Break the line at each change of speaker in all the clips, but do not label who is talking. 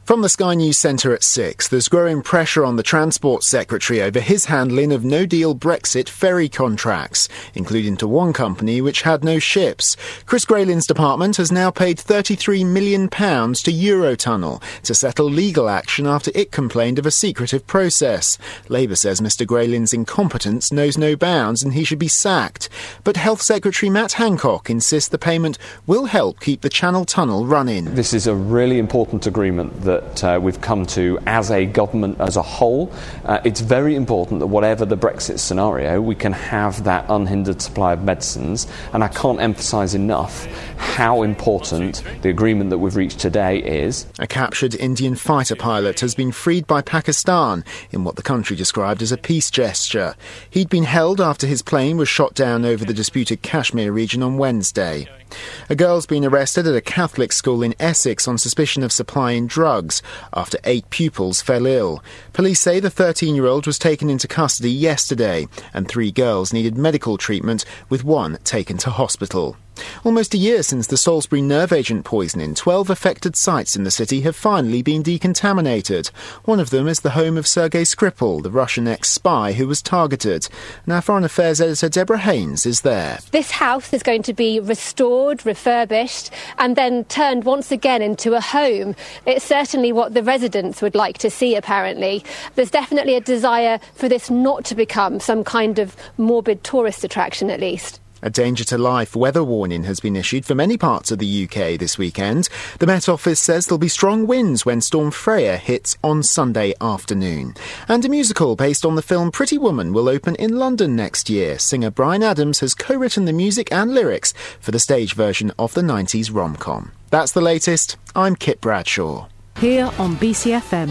From the Sky News Centre at 6, there's growing pressure on the Transport Secretary over his handling of no-deal Brexit ferry contracts, including to one company which had no ships. Chris Graylin's department has now paid £33 million to Eurotunnel to settle legal action after it complained of a secretive process. Labour says Mr Graylin's incompetence knows no bounds and he should be sacked. But Health Secretary Matt Hancock insists the payment will help keep the Channel Tunnel running.
This is a really important agreement that we've come to as a government as a whole. It's very important that whatever the Brexit scenario, we can have that unhindered supply of medicines, and I can't emphasise enough how important the agreement that we've reached today is.
A captured Indian fighter pilot has been freed by Pakistan in what the country described as a peace gesture. He'd been held after his plane was shot down over the disputed Kashmir region on Wednesday. A girl's been arrested at a Catholic school in Essex on suspicion of supplying drugs after 8 pupils fell ill. Police say the 13-year-old was taken into custody yesterday and 3 girls needed medical treatment, with 1 taken to hospital. Almost a year since the Salisbury nerve agent poisoning, 12 affected sites in the city have finally been decontaminated. One of them is the home of Sergei Skripal, the Russian ex-spy who was targeted. Now Foreign Affairs editor Deborah Haynes is there.
This house is going to be restored, refurbished, and then turned once again into a home. It's certainly what the residents would like to see, apparently. There's definitely a desire for this not to become some kind of morbid tourist attraction, at least.
A danger to life weather warning has been issued for many parts of the UK this weekend. The Met Office says there'll be strong winds when Storm Freya hits on Sunday afternoon. And a musical based on the film Pretty Woman will open in London next year. Singer Bryan Adams has co-written the music and lyrics for the stage version of the 90s rom-com. That's the latest. I'm Kit Bradshaw.
Here on BCFM.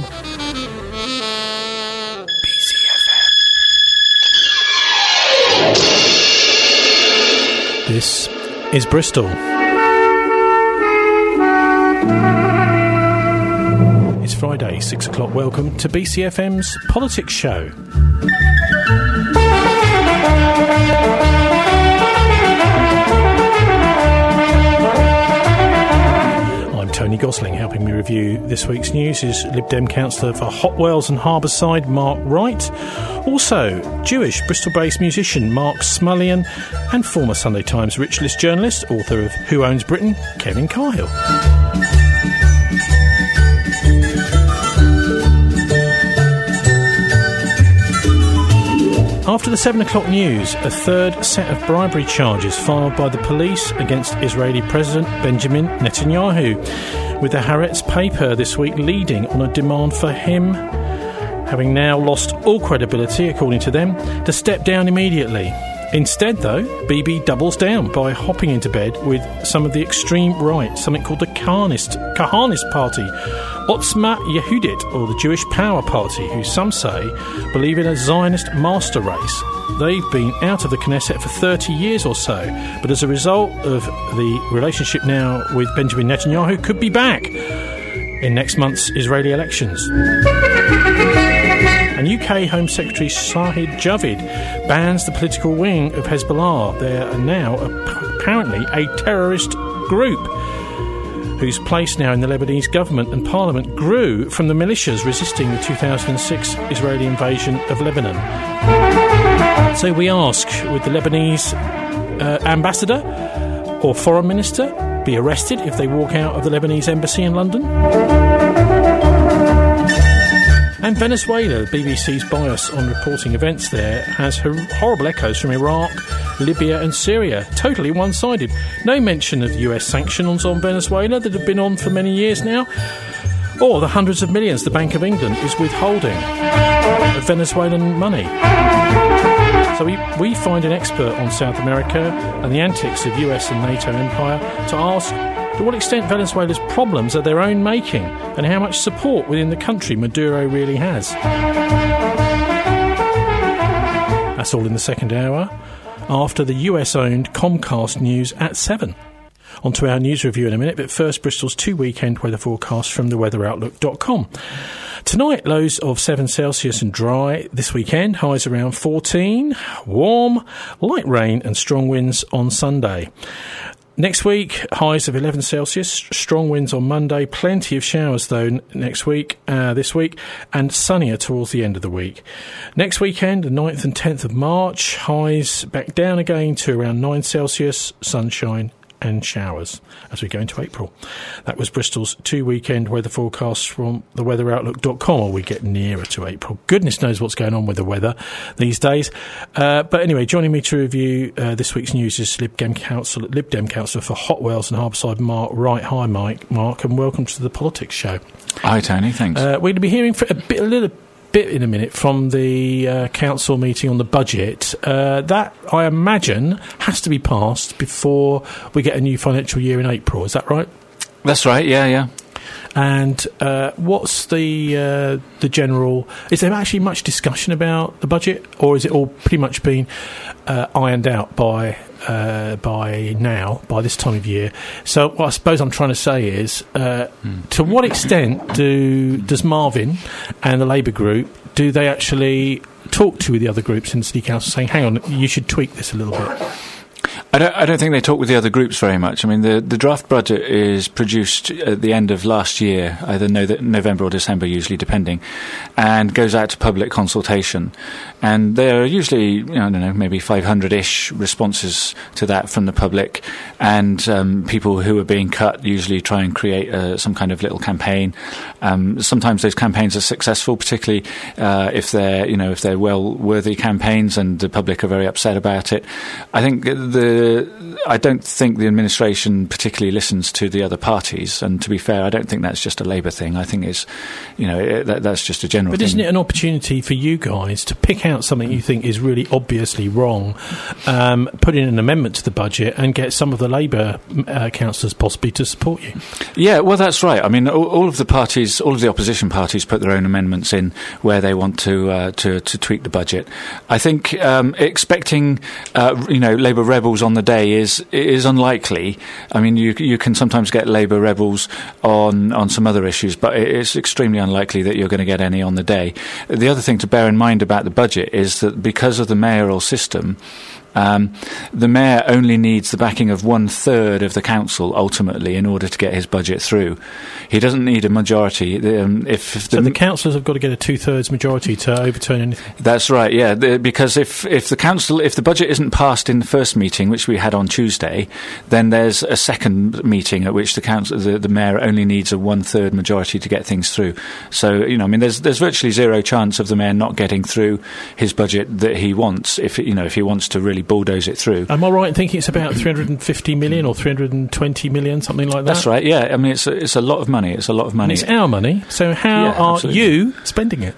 This is Bristol. It's Friday, 6 o'clock. Welcome to BCFM's Politics Show. Tony Gosling. Helping me review this week's news is Lib Dem councillor for Hotwells and Harbourside, Mark Wright. Also, Jewish Bristol-based musician Mark Smullian, and former Sunday Times Rich List journalist, author of Who Owns Britain, Kevin Cahill. After the 7 o'clock news, a third set of bribery charges filed by the police against Israeli President Benjamin Netanyahu, with the Haaretz paper this week leading on a demand for him, having now lost all credibility, according to them, to step down immediately. Instead, though, Bibi doubles down by hopping into bed with some of the extreme right, something called the Kahanist Party, Otzma Yehudit, or the Jewish Power Party, who some say believe in a Zionist master race. They've been out of the Knesset for 30 years or so, but as a result of the relationship now with Benjamin Netanyahu, could be back in next month's Israeli elections. And UK Home Secretary Shahid Javid bans the political wing of Hezbollah. They are now apparently a terrorist group whose place now in the Lebanese government and parliament grew from the militias resisting the 2006 Israeli invasion of Lebanon. So we ask, would the Lebanese ambassador or foreign minister be arrested if they walk out of the Lebanese embassy in London? And Venezuela, the BBC's bias on reporting events there, has horrible echoes from Iraq, Libya and Syria. Totally one-sided. No mention of US sanctions on Venezuela that have been on for many years now, or the hundreds of millions the Bank of England is withholding of Venezuelan money. So we find an expert on South America and the antics of US and NATO empire to ask to what extent Venezuela's problems are their own making and how much support within the country Maduro really has. That's all in the second hour, after the US-owned Comcast news at 7. On to our news review in a minute, but first Bristol's 2-weekend weather forecast from theweatheroutlook.com. Tonight, lows of 7 Celsius and dry. This weekend, highs around 14, warm, light rain and strong winds on Sunday. Next week, highs of 11 Celsius, strong winds on Monday, plenty of showers though this week, and sunnier towards the end of the week. Next weekend, the 9th and 10th of March, highs back down again to around 9 Celsius, sunshine and showers as we go into April. That was Bristol's 2-weekend weather forecast from theweatheroutlook.com, or we get nearer to April. Goodness knows what's going on with the weather these days. But anyway, joining me to review this week's news is Lib Dem Councillor for Hotwells and Harbourside, Mark Wright. Hi, Mark, and welcome to the Politics Show.
Hi, Tony. Thanks.
We're going to be hearing for a little bit in a minute from the council meeting on the budget. That, I imagine, has to be passed before we get a new financial year in April. Is that right?
That's right, yeah.
And what's the general... Is there actually much discussion about the budget, or is it all pretty much been ironed out by this time of year? So what I suppose I'm trying to say is, to what extent does Marvin and the Labour group, do they actually talk to the other groups in the City Council saying, hang on, you should tweak this a little bit?
I don't think they talk with the other groups very much. I mean, the draft budget is produced at the end of last year, either November or December, usually, depending, and goes out to public consultation. And there are usually, maybe 500-ish responses to that from the public, and people who are being cut usually try and create some kind of little campaign. Sometimes those campaigns are successful, particularly if they're well-worthy campaigns and the public are very upset about it. I don't think the administration particularly listens to the other parties, and to be fair, I don't think that's just a Labour thing. I think it's, that's just a general thing.
But isn't it an opportunity for you guys to pick out something you think is really obviously wrong, put in an amendment to the budget, and get some of the Labour councillors possibly to support you? Yeah,
well, that's right. I mean, all of the opposition parties put their own amendments in where they want to tweak the budget. I think expecting Labour rebels on the day is unlikely. I mean, you can sometimes get Labour rebels on some other issues, but it's extremely unlikely that you're going to get any on the day. The other thing to bear in mind about the budget is that because of the mayoral system, the mayor only needs the backing of 1/3 of the council ultimately in order to get his budget through. He doesn't need a majority.
So the councillors have got to get a 2/3 majority to overturn anything.
That's right. Yeah, because if the budget isn't passed in the first meeting, which we had on Tuesday, then there's a second meeting at which the mayor only needs a 1/3 majority to get things through. So there's virtually zero chance of the mayor not getting through his budget that he wants if he wants to really bulldoze it through.
Am I right in thinking it's about 350 million or 320 million, something like that?
That's right, yeah. I mean, it's a lot of money. It's a lot of money.
And it's our money, so how are absolutely. You spending it?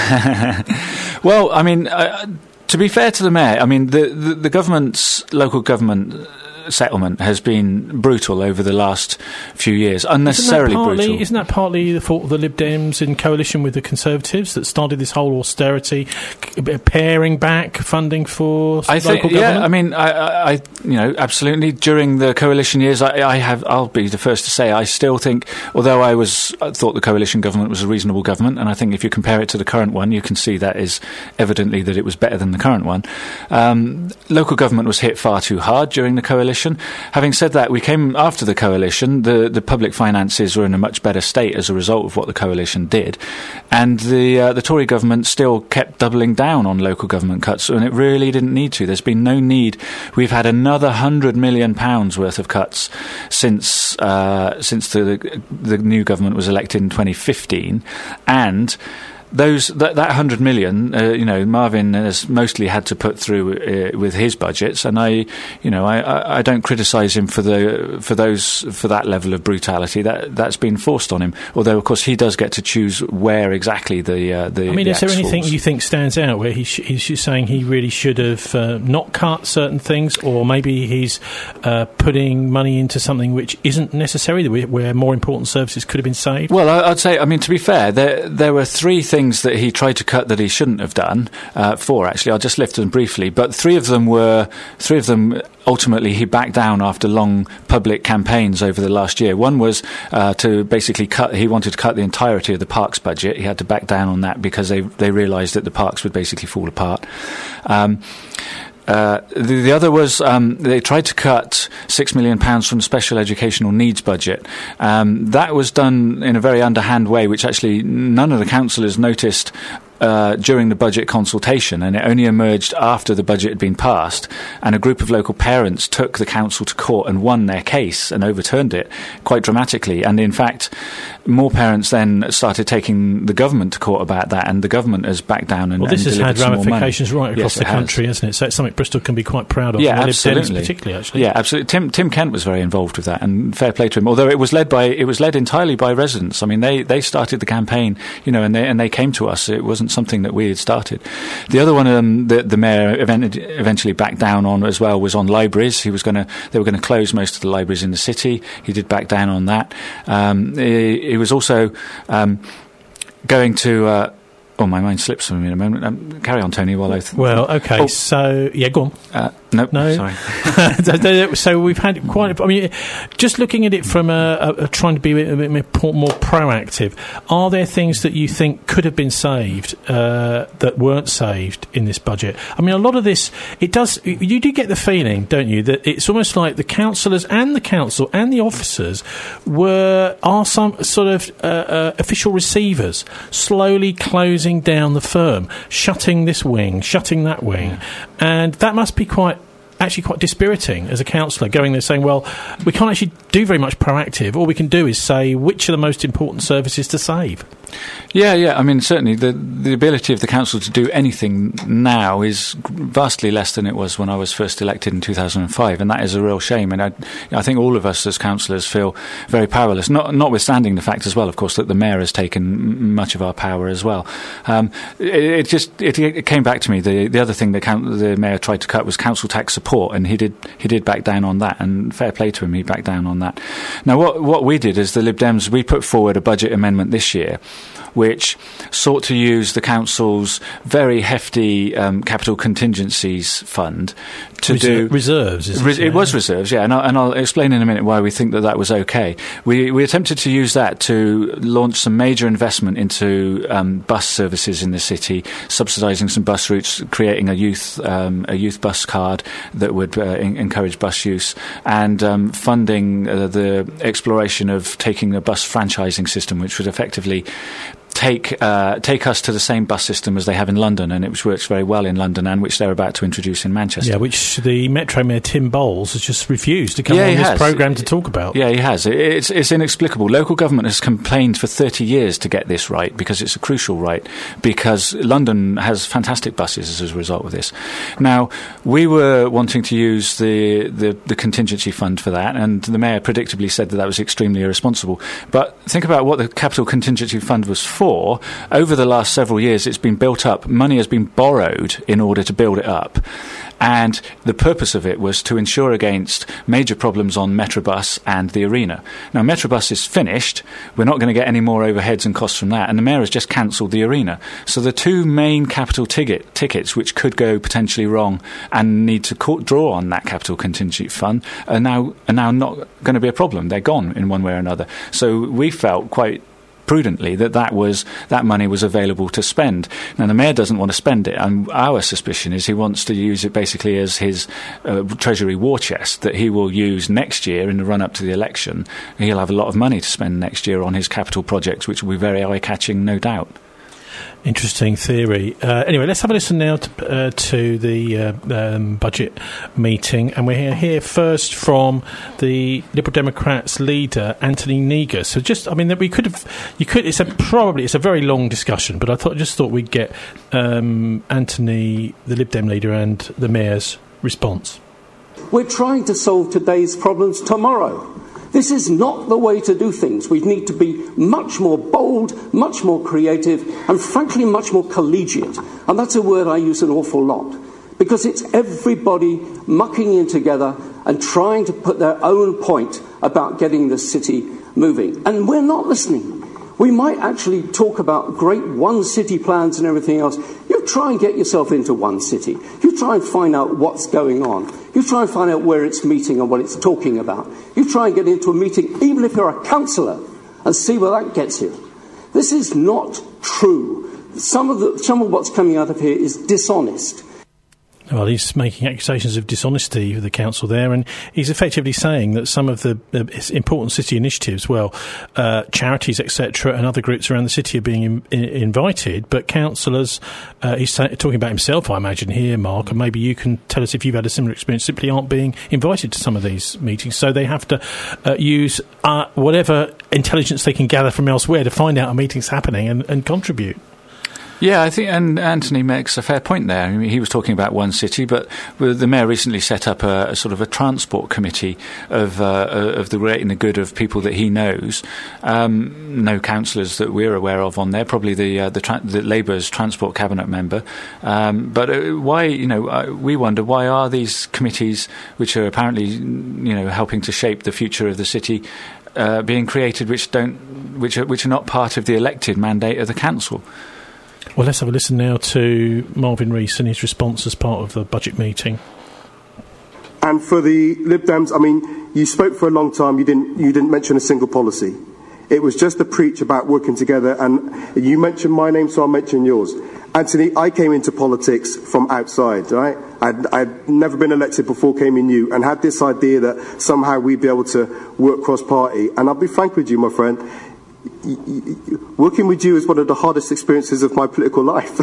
Well, I mean, to be fair to the mayor, I mean, the government's local government settlement has been brutal over the last few years, unnecessarily brutal.
Isn't that partly the fault of the Lib Dems in coalition with the Conservatives that started this whole austerity, paring back funding for local government?
Yeah, I mean, I absolutely. During the coalition years, I'll be the first to say, I still think, although I thought the coalition government was a reasonable government, and I think if you compare it to the current one, you can see that is evidently that it was better than the current one. Local government was hit far too hard during the coalition. Having said that, we came after the coalition. The public finances were in a much better state as a result of what the coalition did, and the Tory government still kept doubling down on local government cuts, and it really didn't need to. There's been no need. We've had another £100 million worth of cuts since the new government was elected in 2015, and that 100 million, Marvin has mostly had to put through with his budgets, and I don't criticise him for that level of brutality that's been forced on him. Although, of course, he does get to choose where exactly the. I mean,
is there anything you think stands out where he's saying he really should have not cut certain things, or maybe he's putting money into something which isn't necessary, where more important services could have been saved?
Well, I'd say, I mean, to be fair, there were three things that he tried to cut that he shouldn't have done. Four, actually. I'll just lift them briefly. But three of them ultimately he backed down after long public campaigns over the last year. One was to basically he wanted to cut the entirety of the parks budget. He had to back down on that because they realised that the parks would basically fall apart. The other was they tried to cut £6 million from the special educational needs budget. That was done in a very underhand way, which actually none of the councillors noticed during the budget consultation, and it only emerged after the budget had been passed, and a group of local parents took the council to court and won their case and overturned it quite dramatically. And in fact, more parents then started taking the government to court about that, and the government has backed down and
this has had ramifications right across the country,
has.
hasn't it? So it's something Bristol can be quite proud of.
Yeah, absolutely.
Particularly, actually.
Yeah, absolutely. Tim Kent was very involved with that, and fair play to him. Although it was led entirely by residents. I mean, they started the campaign, and they came to us. It wasn't something that we had started. The other one that the mayor eventually backed down on as well was on libraries. They were going to close most of the libraries in the city. He did back down on that. He was also going to. My mind slips from me in a moment. Carry on, Tony, while I...
okay, so... Yeah, go on.
No,
sorry. So we've had quite... just looking at it from trying to be a bit more proactive, are there things that you think could have been saved that weren't saved in this budget? I mean, a lot of this, it does... You do get the feeling, don't you, that it's almost like the councillors and the council and the officers are some sort of official receivers slowly closing down the firm, shutting this wing, shutting that wing, and that must be quite dispiriting as a councillor, going there saying, well, we can't actually do very much proactive. All we can do is say which are the most important services to save.
Yeah. I mean, certainly the ability of the council to do anything now is vastly less than it was when I was first elected in 2005, and that is a real shame. And I think all of us as councillors feel very powerless, notwithstanding the fact as well, of course, that the mayor has taken much of our power as well. It came back to me. The other thing the mayor tried to cut was council tax support, and he did back down on that, and fair play to him, he backed down on that. Now, what we did as the Lib Dems, we put forward a budget amendment this year which sought to use the council's very hefty capital contingencies fund to do
reserves.
It was reserves, yeah, and I'll explain in a minute why we think that was okay. We attempted to use that to launch some major investment into bus services in the city, subsidising some bus routes, creating a youth bus card that would encourage bus use, and funding the exploration of taking a bus franchising system, which would effectively take us to the same bus system as they have in London, and which works very well in London, and which they're about to introduce in Manchester.
Yeah, which the Metro Mayor Tim Bowles has just refused to come on this programme to talk about.
Yeah, he has. It's inexplicable. Local government has complained for 30 years to get this right, because it's a crucial right, because London has fantastic buses as a result of this. Now, we were wanting to use the contingency fund for that, and the Mayor predictably said that was extremely irresponsible. But think about what the capital contingency fund was for. Over the last several years, it's been built up. Money has been borrowed in order to build it up. And the purpose of it was to ensure against major problems on Metrobus and the Arena. Now, Metrobus is finished. We're not going to get any more overheads and costs from that. And the Mayor has just cancelled the Arena. So the two main capital tickets, which could go potentially wrong and need to draw on that capital contingency fund, are now not going to be a problem. They're gone in one way or another. So we felt quite prudently that money was available to spend. Now, the Mayor doesn't want to spend it, and our suspicion is he wants to use it basically as his Treasury war chest that he will use next year in the run-up to the election. He'll have a lot of money to spend next year on his capital projects, which will be very eye-catching, no doubt.
Interesting theory. Anyway, let's have a listen now to the budget meeting, and we're here first from the Liberal Democrats leader, Anthony Negus. So it's a very long discussion, but I thought we'd get Anthony, the Lib Dem leader, and the Mayor's response.
We're trying to solve today's problems tomorrow. This is not the way to do things. We need to be much more bold, much more creative, and frankly much more collegiate. And that's a word I use an awful lot, because it's everybody mucking in together and trying to put their own point about getting the city moving. And we're not listening. We might actually talk about great one city plans and everything else. You try and get yourself into one city. You try and find out what's going on. You try and find out where it's meeting and what it's talking about. You try and get into a meeting, even if you're a councillor, and see where that gets you. This is not true. Some of what's coming out of here is dishonest.
Well, he's making accusations of dishonesty with the council there, and he's effectively saying that some of the important city initiatives, charities, etc., and other groups around the city are being invited, but councillors, he's talking about himself, I imagine, here, Mark, and maybe you can tell us if you've had a similar experience, simply aren't being invited to some of these meetings, so they have to use whatever intelligence they can gather from elsewhere to find out a meeting's happening and contribute.
Yeah, I think, and Anthony makes a fair point there. I mean, he was talking about one city, but the mayor recently set up a sort of a transport committee of the great and the good of people that he knows. No councillors that we're aware of on there. Probably the Labour's transport cabinet member. But why? We wonder why are these committees, which are apparently helping to shape the future of the city, being created, which are not part of the elected mandate of the council.
Well, let's have a listen now to Marvin Rees and his response as part of the budget meeting.
And for the Lib Dems, I mean, you spoke for a long time. You didn't mention a single policy. It was just a preach about working together. And you mentioned my name, so I'll mention yours. Anthony, I came into politics from outside, right? I'd never been elected before, came in new, and had this idea that somehow we'd be able to work cross-party. And I'll be frank with you, my friend. Working with you is one of the hardest experiences of my political life.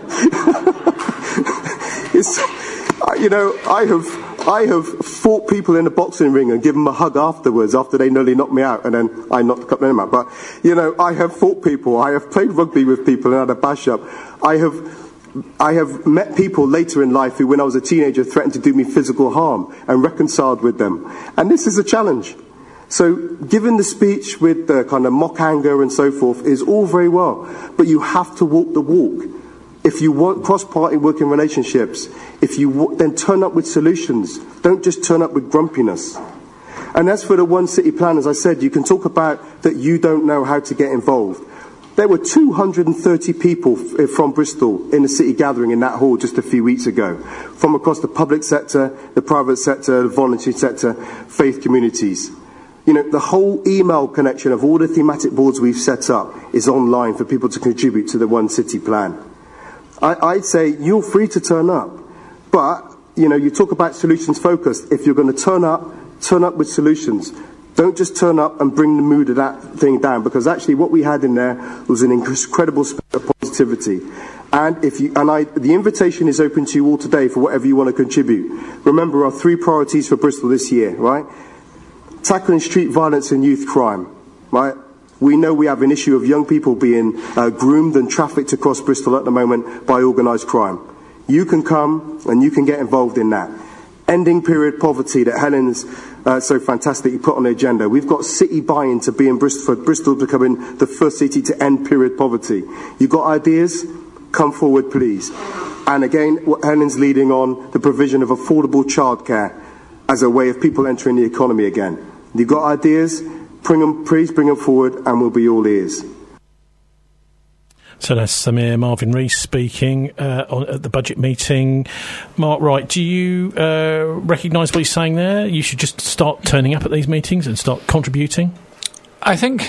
I have fought people in a boxing ring and given them a hug afterwards after they nearly knocked me out, and then I knocked a couple of them out. But I have fought people. I have played rugby with people and had a bash up. I have met people later in life who, when I was a teenager, threatened to do me physical harm and reconciled with them. And this is a challenge. So giving the speech with the kind of mock anger and so forth is all very well, but you have to walk the walk. If you want cross-party working relationships, then turn up with solutions. Don't just turn up with grumpiness. And as for the one city plan, as I said, you can talk about that you don't know how to get involved. There were 230 people from Bristol in the city gathering in that hall just a few weeks ago, from across the public sector, the private sector, the voluntary sector, faith communities. The whole email connection of all the thematic boards we've set up is online for people to contribute to the One City plan. I'd say you're free to turn up. But, you talk about solutions focused. If you're going to turn up with solutions. Don't just turn up and bring the mood of that thing down, because actually what we had in there was an incredible spirit of positivity. And the invitation is open to you all today for whatever you want to contribute. Remember our 3 priorities for Bristol this year, right? Tackling street violence and youth crime, right? We know we have an issue of young people being groomed and trafficked across Bristol at the moment by organised crime. You can come and you can get involved in that. Ending period poverty that Helen's so fantastically put on the agenda. We've got city buy-in to be in Bristol, for Bristol becoming the first city to end period poverty. You've got ideas? Come forward, please. And again, what Helen's leading on, the provision of affordable childcare as a way of people entering the economy again. You've got ideas? Please bring them forward, and we'll be all ears.
So that's Mayor Marvin Rees speaking at the budget meeting. Mark Wright, do you recognise what he's saying there? You should just start turning up at these meetings and start contributing?
I think...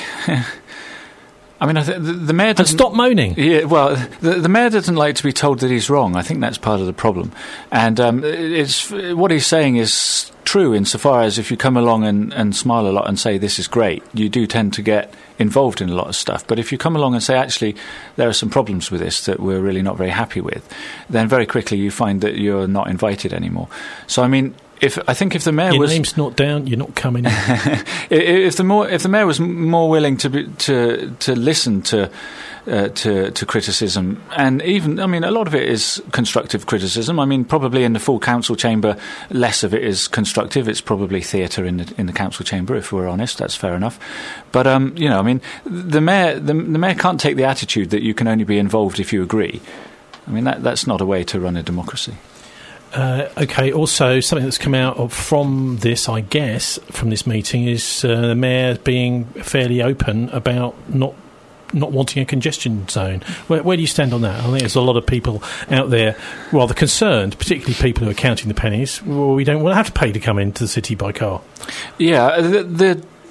the mayor doesn't... And
stop moaning.
Yeah, well, the mayor doesn't like to be told that he's wrong. I think that's part of the problem. And what he's saying is true insofar as if you come along and smile a lot and say this is great, you do tend to get involved in a lot of stuff. But if you come along and say, actually, there are some problems with this that we're really not very happy with, then very quickly you find that you're not invited anymore. So, if the mayor
your name's not down, you're not coming in.
if the mayor was more willing to listen to criticism, and even a lot of it is constructive criticism. Probably in the full council chamber, less of it is constructive. It's probably theatre in the council chamber, if we're honest. That's fair enough. But the mayor can't take the attitude that you can only be involved if you agree. That's not a way to run a democracy.
OK, also something that's come out from this, I guess, from this meeting is the mayor being fairly open about not wanting a congestion zone. Where do you stand on that? I think there's a lot of people out there rather concerned, particularly people who are counting the pennies. Well, we don't want to have to pay to come into the city by car.
Yeah,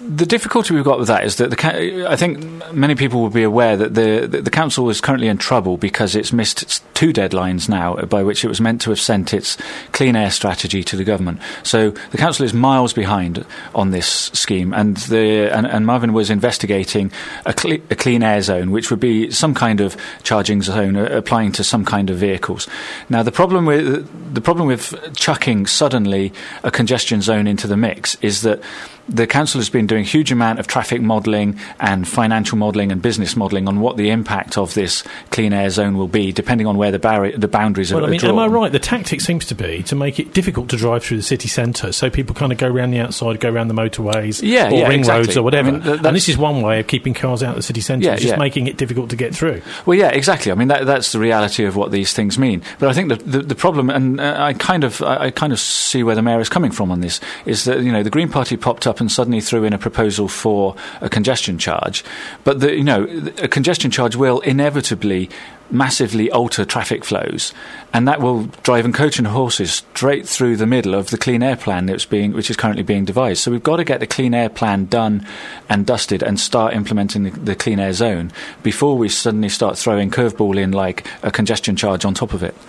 The difficulty we've got with that is that I think many people will be aware that the council is currently in trouble because it's missed its 2 deadlines now by which it was meant to have sent its clean air strategy to the government. So the council is miles behind on this scheme, and Marvin was investigating a clean air zone, which would be some kind of charging zone applying to some kind of vehicles. Now the problem with chucking suddenly a congestion zone into the mix is that the council has been doing a huge amount of traffic modelling and financial modelling and business modelling on what the impact of this clean air zone will be, depending on where the boundaries are drawn.
Am I right? The tactic seems to be to make it difficult to drive through the city centre, so people kind of go around the outside, go around the motorways, or ring roads or whatever. And this is one way of keeping cars out of the city centre, just making it difficult to get through.
Well, yeah, exactly. I mean, that's the reality of what these things mean. But I think the problem, and I kind of see where the mayor is coming from on this, is that the Green Party popped up and suddenly threw in a proposal for a congestion charge, but a congestion charge will inevitably massively alter traffic flows, and that will drive coach and horses straight through the middle of the clean air plan which is currently being devised. So we've got to get the clean air plan done and dusted and start implementing the clean air zone before we suddenly start throwing curveball in like a congestion charge on top of it.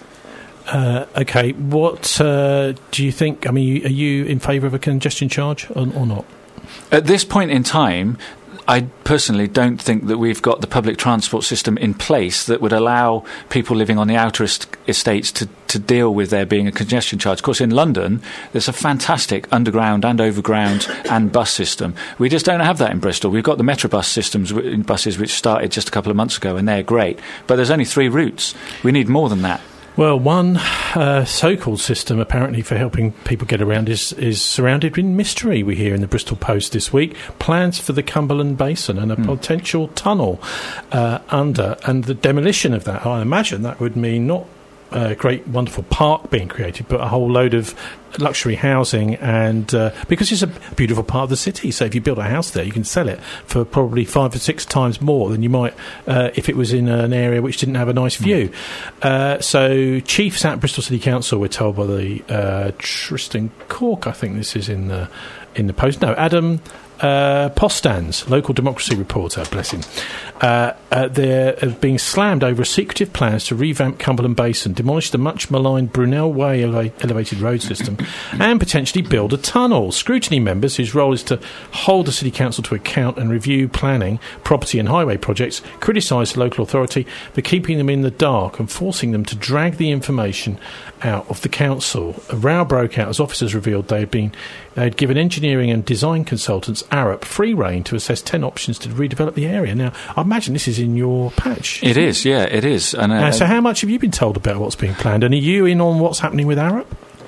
Okay, what do you think? I mean, are you in favour of a congestion charge or not?
At this point in time, I personally don't think that we've got the public transport system in place that would allow people living on the outer estates to deal with there being a congestion charge. Of course, in London, there's a fantastic underground and overground and bus system. We just don't have that in Bristol. We've got the Metrobus systems in buses which started just a couple of months ago, and they're great. But there's only 3 routes. We need more than that.
Well, one so-called system apparently for helping people get around is surrounded in mystery, we hear in the Bristol Post this week. Plans for the Cumberland Basin and a potential tunnel under, and the demolition of that. I imagine that would mean not a great, wonderful park being created, but a whole load of luxury housing, and because it's a beautiful part of the city, so if you build a house there, you can sell it for probably 5 or 6 times more than you might if it was in an area which didn't have a nice view. So chiefs at Bristol City Council were told by the Tristan Cork, I think this is in the Post. No, Adam Postans, local democracy reporter, bless him. They're being slammed over secretive plans to revamp Cumberland Basin, demolish the much maligned Brunel Way elevated road system, and potentially build a tunnel. Scrutiny members, whose role is to hold the City Council to account and review planning, property and highway projects, criticise the local authority for keeping them in the dark and forcing them to drag the information out of the council. A row broke out as officers revealed they'd given engineering and design consultants Arup free rein to assess 10 options to redevelop the area. Now, I imagine this is in your patch.
It is, yeah, it is. And
so how much have you been told about what's being planned? And are you in on what's happening with Arup?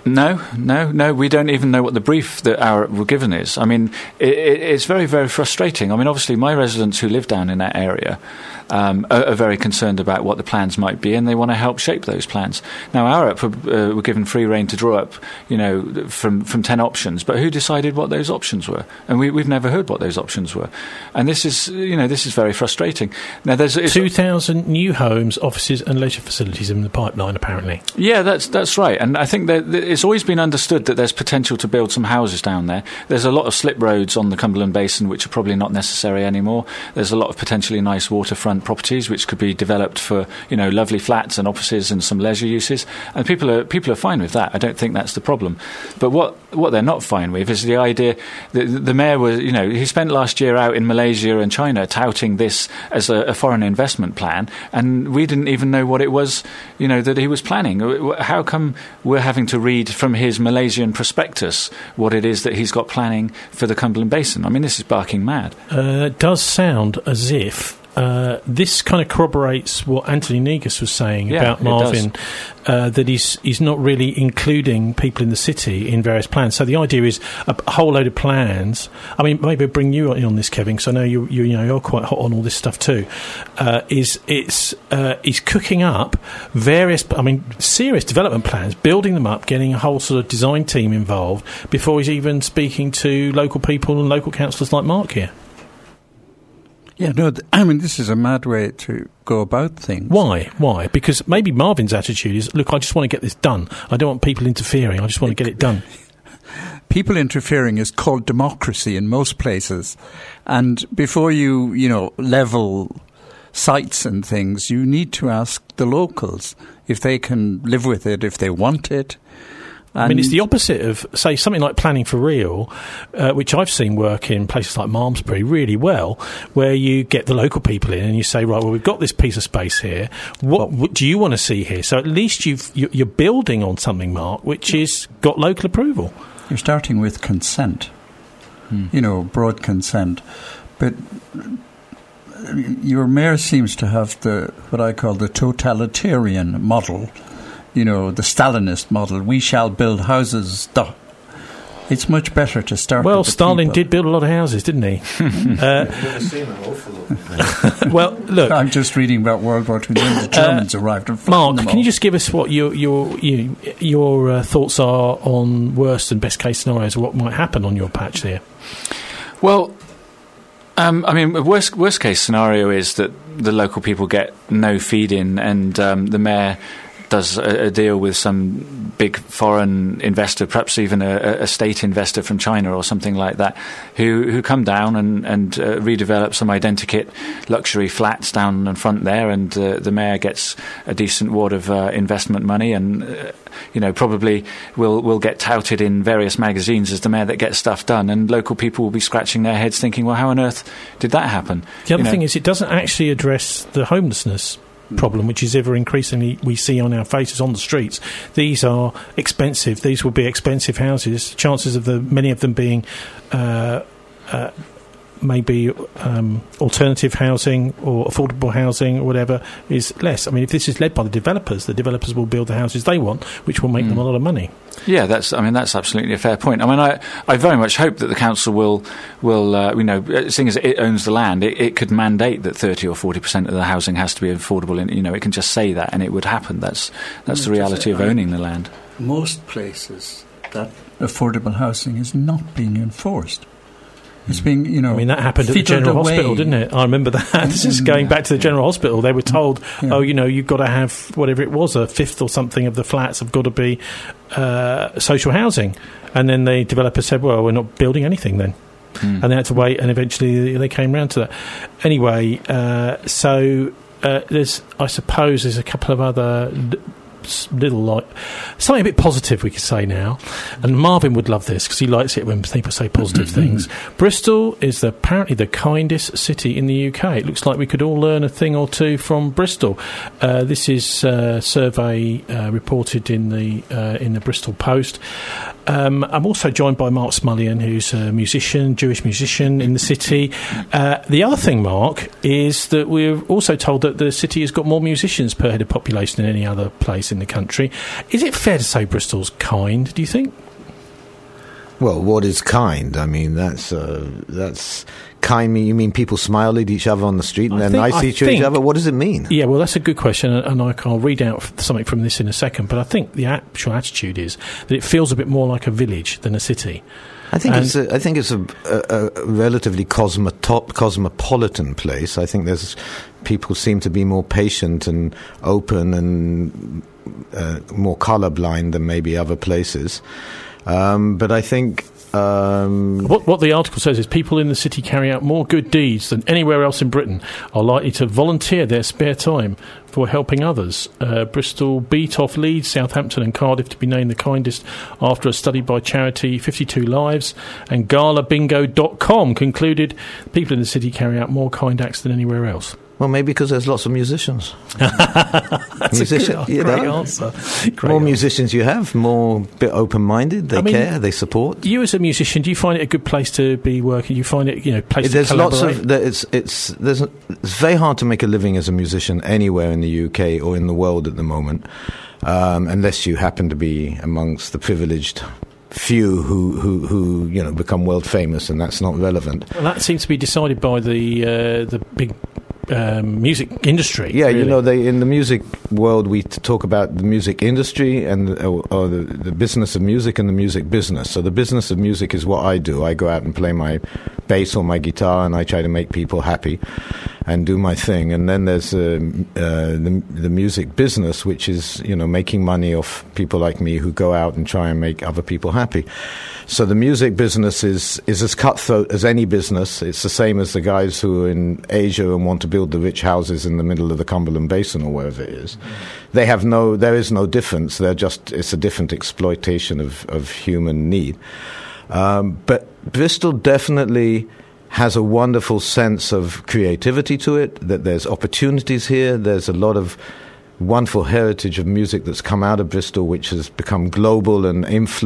No. We don't even know what the brief that Arup were given is. I mean, it's very, very frustrating. I mean, obviously, my residents who live down in that area are very concerned about what the plans might be, and they want to help shape those plans. Now, Arup were given free rein to draw up, from 10 options, but who decided what those options were? And we've never heard what those options were. And this is very frustrating. Now, there's
2,000 new homes, offices, and leisure facilities in the pipeline, apparently.
Yeah, that's right. And I think that it's always been understood that there's potential to build some houses down there. There's a lot of slip roads on the Cumberland Basin which are probably not necessary anymore. There's a lot of potentially nice waterfront properties which could be developed for lovely flats and offices and some leisure uses, and people are fine with that. I don't think that's the problem. But what they're not fine with is the idea that the mayor was he spent last year out in Malaysia and China touting this as a foreign investment plan, and we didn't even know what it was that he was planning. How come we're having to read from his Malaysian prospectus what it is that he's got planning for the Cumberland Basin? I mean, this is barking mad.
It does sound as if this kind of corroborates what Anthony Negus was saying about Marvin, that he's not really including people in the city in various plans. So the idea is a whole load of plans. I mean, maybe I'll bring you in on this, Kevin, because I know you're quite hot on all this stuff too. He's cooking up various, serious development plans, building them up, getting a whole sort of design team involved before he's even speaking to local people and local councillors like Mark here.
Yeah, no, this is a mad way to go about things.
Why? Because maybe Marvin's attitude is, look, I just want to get this done. I don't want people interfering. I just want to get it done.
people interfering is called democracy in most places. And before you level sites and things, you need to ask the locals if they can live with it, if they want it.
I mean, it's the opposite of, say, something like Planning for Real, which I've seen work in places like Malmesbury really well, where you get the local people in and you say, right, well, we've got this piece of space here. What do you want to see here? So at least you're building on something, Mark, which is got local approval.
You're starting with consent, broad consent. But your mayor seems to have what I call the totalitarian model. The Stalinist model. We shall build houses. It's much better to start with the
Stalin
people.
did build a lot of houses, didn't he? Well, look.
I'm just reading about World War II when the Germans arrived. And
Mark, can you just give us what your thoughts are on worst and best case scenarios of what might happen on your patch there?
Well, worst case scenario is that the local people get no feed-in and the mayor does a deal with some big foreign investor, perhaps even a state investor from China or something like that, who come down and redevelop some identikit luxury flats down in front there, and the mayor gets a decent wad of investment money and probably will get touted in various magazines as the mayor that gets stuff done, and local people will be scratching their heads thinking, well, how on earth did that happen?
The other thing is it doesn't actually address the homelessness problem, which is ever increasingly we see on our faces on the streets. These are expensive. These will be expensive houses. Chances of many of them being maybe alternative housing or affordable housing or whatever is less. I mean, if this is led by the developers will build the houses they want, which will make them a lot of money.
Yeah, that's absolutely a fair point. I mean, I very much hope that the council will seeing as it owns the land, it could mandate that 30 or 40% of the housing has to be affordable. And it can just say that, and it would happen. That's the reality of owning the land.
Most places that affordable housing is not being enforced. It's being,
I mean, that happened at the General Hospital, didn't it? I remember that. This is going back to the General Hospital. They were told, you've got to have whatever it was, a fifth or something of the flats have got to be social housing. And then the developer said, well, we're not building anything then. And they had to wait, and eventually they came round to that. Anyway, there's a couple of other something a bit positive we could say now, and Marvin would love this because he likes it when people say positive things. Bristol is apparently the kindest city in the UK. It looks like we could all learn a thing or two from Bristol. This is a survey reported in the Bristol Post. I'm also joined by Mark Smullian, who's a musician, Jewish musician in the city. The other thing, Mark, is that we're also told that the city has got more musicians per head of population than any other place in the country. Is it fair to say Bristol's kind, do you think?
Well, what is kind? I mean, that's kind. You mean people smile at each other on the street and they're nice to each other? What does it mean?
Yeah, well, that's a good question, and I'll read out something from this in a second. But I think the actual attitude is that it feels a bit more like a village than a city.
I think it's a relatively cosmopolitan place. I think people seem to be more patient and open and more colourblind than maybe other places. But I think
what the article says is people in the city carry out more good deeds than anywhere else in Britain, are likely to volunteer their spare time for helping others. Bristol beat off Leeds, Southampton and Cardiff to be named the kindest after a study by charity 52 Lives, and GalaBingo.com concluded people in the city carry out more kind acts than anywhere else.
Well, maybe because there's lots of musicians.
That's a great answer.
More musicians you have, more bit open-minded. They care, they support.
You as a musician, do you find it a good place to be working? Do you find it, place to collaborate?
It's very hard to make a living as a musician anywhere in the UK or in the world at the moment, unless you happen to be amongst the privileged few who become world famous, and that's not relevant.
Well, that seems to be decided by the big music industry.
Yeah,
really.
In the music world, we talk about the music industry and or the business of music and the music business. So the business of music is what I do. I go out and play my bass or my guitar, and I try to make people happy and do my thing. And then there's the music business, which is, making money off people like me who go out and try and make other people happy. So the music business is as cutthroat as any business. It's the same as the guys who are in Asia and want to build the rich houses in the middle of the Cumberland Basin or wherever it is. There is no difference. It's a different exploitation of human need. But Bristol definitely has a wonderful sense of creativity to it, that there's opportunities here. There's a lot of wonderful heritage of music that's come out of Bristol, which has become global and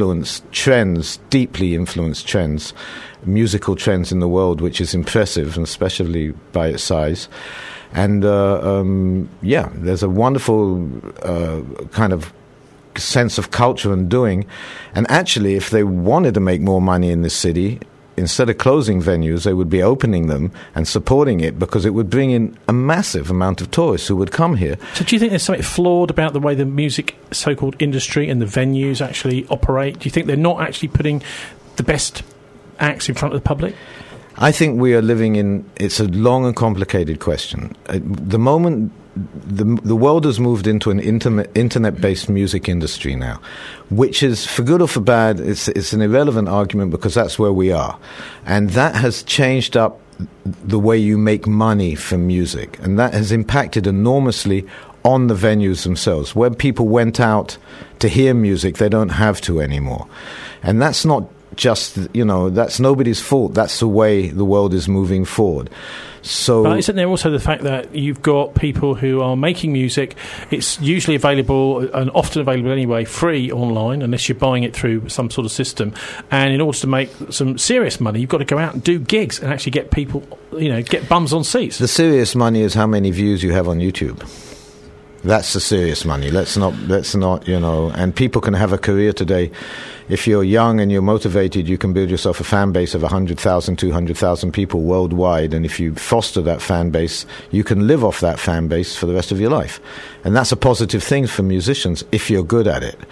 deeply influenced trends, musical trends in the world, which is impressive, and especially by its size. And there's a wonderful kind of sense of culture and doing. And actually, if they wanted to make more money in this city, instead of closing venues, they would be opening them and supporting it, because it would bring in a massive amount of tourists who would come here.
So do you think there's something flawed about the way the music so-called industry and the venues actually operate? Do you think they're not actually putting the best acts in front of the public?
I think we are living in... It's a long and complicated question. The moment... The world has moved into an internet-based music industry now, which is, for good or for bad, it's an irrelevant argument, because that's where we are. And that has changed up the way you make money from music. And that has impacted enormously on the venues themselves. Where people went out to hear music, they don't have to anymore. And that's not just, that's nobody's fault. That's the way the world is moving forward. So,
but isn't there also the fact that you've got people who are making music? It's usually available, and often available anyway, free online, unless you're buying it through some sort of system. And in order to make some serious money, you've got to go out and do gigs and actually get people, get bums on seats.
The serious money is how many views you have on YouTube. That's the serious money. Let's not, and people can have a career today. If you're young and you're motivated, you can build yourself a fan base of 100,000, 200,000 people worldwide. And if you foster that fan base, you can live off that fan base for the rest of your life. And that's a positive thing for musicians if you're good at it.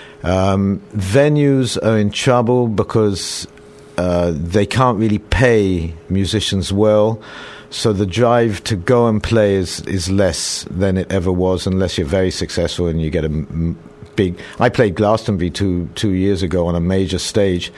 Venues are in trouble because they can't really pay musicians well. So the drive to go and play is less than it ever was, unless you're very successful and you get a big... I played Glastonbury two years ago on a major stage.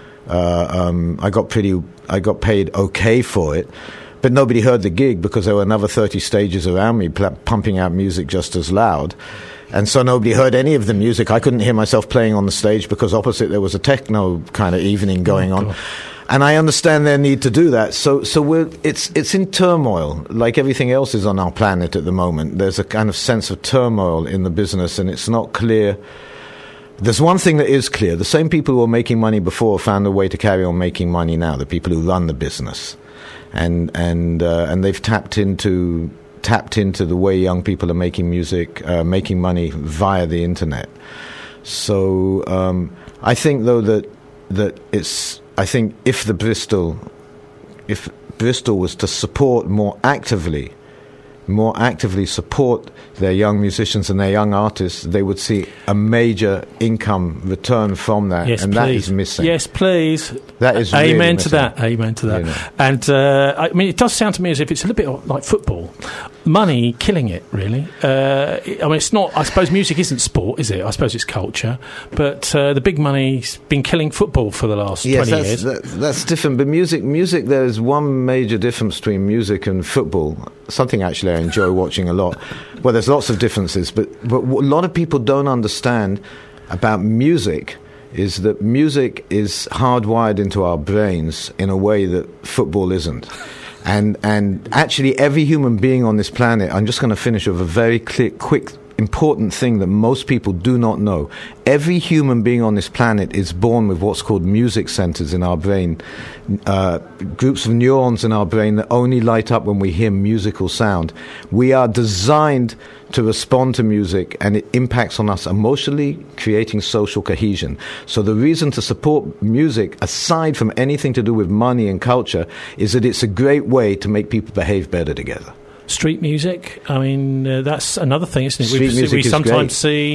I got paid okay for it, but nobody heard the gig because there were another 30 stages around me pumping out music just as loud. And so nobody heard any of the music. I couldn't hear myself playing on the stage because opposite there was a techno kind of evening going on. And I understand their need to do that. So it's in turmoil, like everything else is on our planet at the moment. There's a kind of sense of turmoil in the business, and it's not clear. There's one thing that is clear. The same people who were making money before found a way to carry on making money now, the people who run the business. And they've tapped into the way young people are making music, making money via the internet. So I think, though, that it's... I think if Bristol was to support more actively support their young musicians and their young artists, they would see a major income return from that.
Yes,
and
please.
That is missing.
Yes, please.
That is really
Amen
missing.
to that. Amen to that. And I mean, it does sound to me as if it's a little bit like football. Money killing it, really. I mean, it's not. I suppose music isn't sport, is it? I suppose it's culture. But the big money's been killing football for the last 20 years.
That's different. But music. There is one major difference between music and football. Something actually I enjoy watching a lot. Well, there's lots of differences, but what a lot of people don't understand about music is that music is hardwired into our brains in a way that football isn't. And actually every human being on this planet, I'm just going to finish with a very quick important thing that most people do not know. Every human being on this planet is born with what's called music centers in our brain, groups of neurons in our brain that only light up when we hear musical sound. We are designed to respond to music, and it impacts on us emotionally, creating social cohesion. So the reason to support music, aside from anything to do with money and culture, is that it's a great way to make people behave better together.
street music. I mean, that's another thing, isn't it?
Street music
we
is
sometimes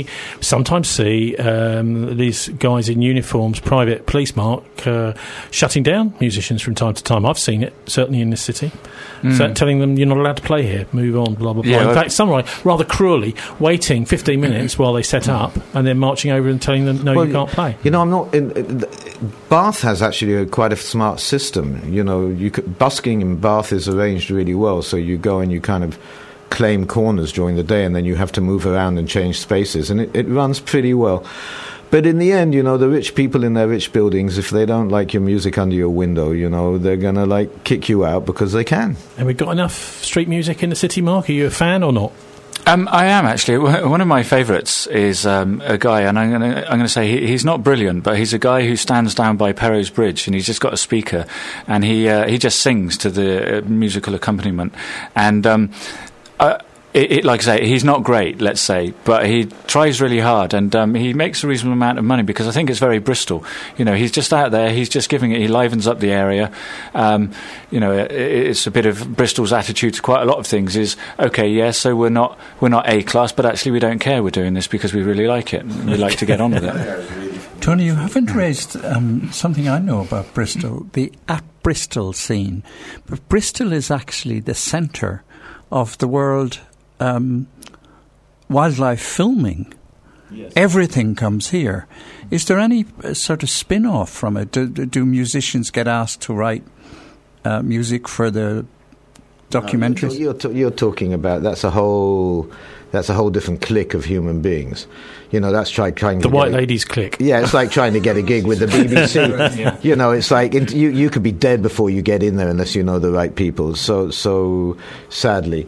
great.
see these guys in uniforms, private police mark, shutting down musicians from time to time. I've seen it, certainly in this city. So telling them you're not allowed to play here, move on, blah, blah, blah.
Yeah,
in fact, some rather cruelly waiting 15 minutes while they set up and then marching over and telling them, no, you can't play.
You know, I'm not... Bath has actually quite a smart system. You know, busking in Bath is arranged really well, so you go and you kind of claim corners during the day and then you have to move around and change spaces, and it runs pretty well. But in the end, you know, the rich people in their rich buildings, if they don't like your music under your window, you know, they're going to, like, kick you out because they can.
And we've got enough street music in the city, Mark? Are you a fan or not?
I am, actually. One of my favourites is a guy, and I'm going to say he's not brilliant, but he's a guy who stands down by Perrow's Bridge, and he's just got a speaker, and he just sings to the musical accompaniment. And like I say, he's not great, let's say, but he tries really hard, and he makes a reasonable amount of money because I think it's very Bristol. You know, he's just out there, he's just giving it, he livens up the area. You know, it's a bit of Bristol's attitude to quite a lot of things is, okay, yeah, so we're not A-class, but actually we don't care, we're doing this because we really like it, and we like to get on with it.
Tony, you haven't raised something I know about Bristol, the at-Bristol scene. But Bristol is actually the centre of the world wildlife filming. Yes. Everything comes here. Is there any sort of spin-off from it? Do musicians get asked to write music for the documentaries?
You're talking about that's a whole different clique of human beings. You know, that's trying
the white ladies clique.
Yeah, it's like trying to get a gig with the BBC. Yeah. You know, it's like you could be dead before you get in there unless you know the right people. So sadly.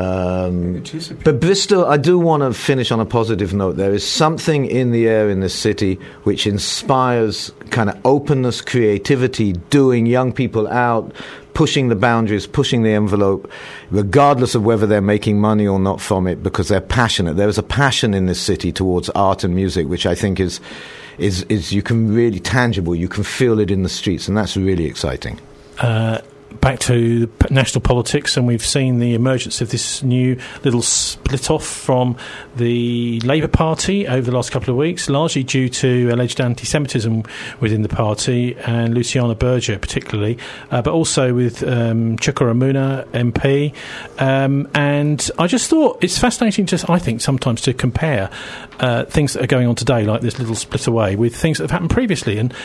But Bristol, I do want to finish on a positive note. There is something in the air in this city which inspires kind of openness, creativity, doing, young people out, pushing the boundaries, pushing the envelope, regardless of whether they're making money or not from it, because they're passionate. There is a passion in this city towards art and music, which I think is you can really tangible. You can feel it in the streets, and that's really exciting.
Back to national politics, and we've seen the emergence of this new little split off from the Labour Party over the last couple of weeks, largely due to alleged anti-Semitism within the party, and Luciana Berger particularly, but also with Chuka Umunna MP. And I just thought it's fascinating I think sometimes to compare things that are going on today, like this little split away, with things that have happened previously. And